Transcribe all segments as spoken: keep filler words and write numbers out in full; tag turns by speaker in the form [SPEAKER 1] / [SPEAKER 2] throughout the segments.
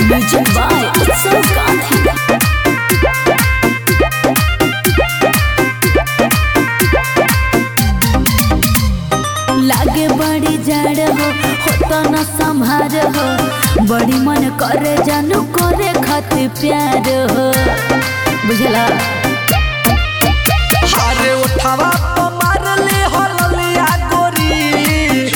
[SPEAKER 1] Music by Utsav Gandhi. लागे बड़ी जड़ हो होता न संभार हो, बड़ी मन करे जानू करे खातिर प्यार हो, बुझला।
[SPEAKER 2] हारे उठावा तो मार ले हो ललिया गोरी,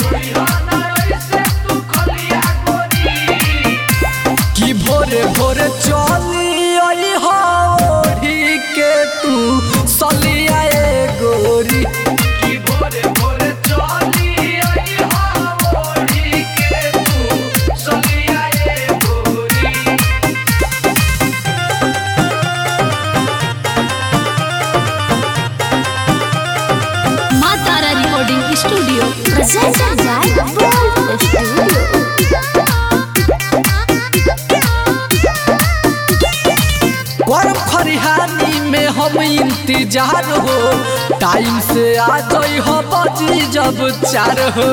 [SPEAKER 2] कि भोरे भोरे चली आई हो ओढ़ी के तू सलिया ए गोरी, कि भोरे भोरे चली आई हो ओढ़ी के तू सलिया ए गोरी।
[SPEAKER 1] Maa Tara recording studio presented by Bold Studio।
[SPEAKER 2] गरम खरिहानी में हम इंतजार हो, टाइम से आ जाई हो बजी जब चार हो।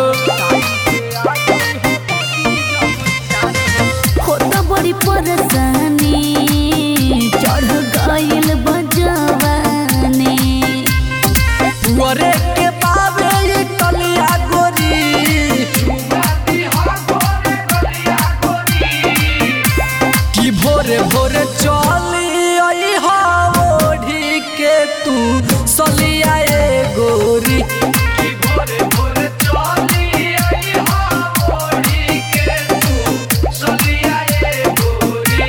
[SPEAKER 1] होता बड़ी परेशानी चढ़ गइल बजवानी,
[SPEAKER 2] पुअरे के पावे ये कलिया गोरी, कि भोरे भोरे चली आई हो ओढ़ी के तू सलिया ए गोरी, कि भोरे भोरे चली आई हो ओढ़ी के तू सलिया ए गोरी।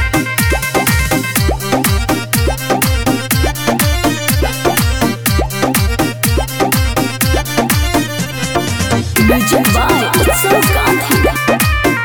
[SPEAKER 1] Music by Utsav Gandhi।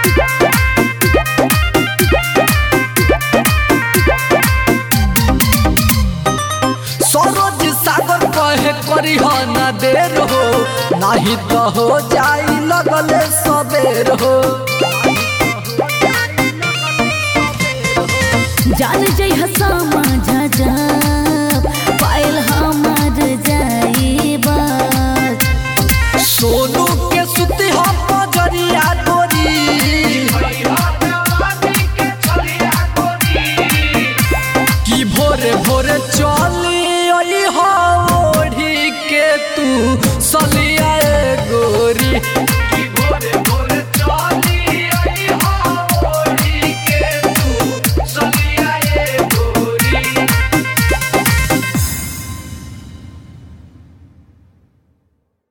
[SPEAKER 2] Saroj सागर कहे करी हो ना देर हो, नहीं तो हो जाई लगले सबेर हो।
[SPEAKER 1] जान जई हसा